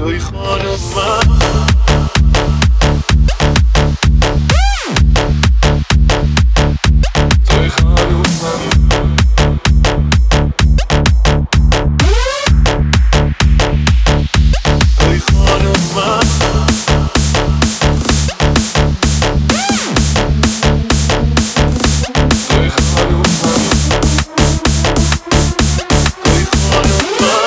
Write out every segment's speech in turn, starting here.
توی خانم من. توی خانم من. توی خانم من. توی خانم من. توی خانم من.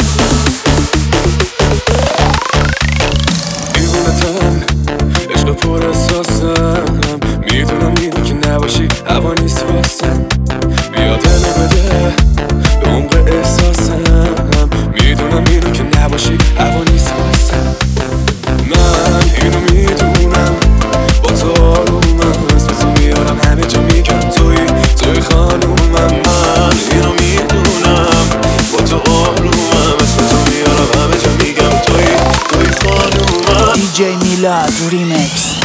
دیوونتم عشق پر احساسم، میدونم که نباشی هوا نیست واسم. بیا دل بده به عمق احساسم، میدونم که نباشی هوا نیست واسم. من اینو میدونم با تو آرومم، اسم تو میارم همه جا میگم توی خانومم. من اینو میدونم با تو آرومم، اسم تو میارم همه جا میگم توی خانومم. DJ میلاد ریمیکس.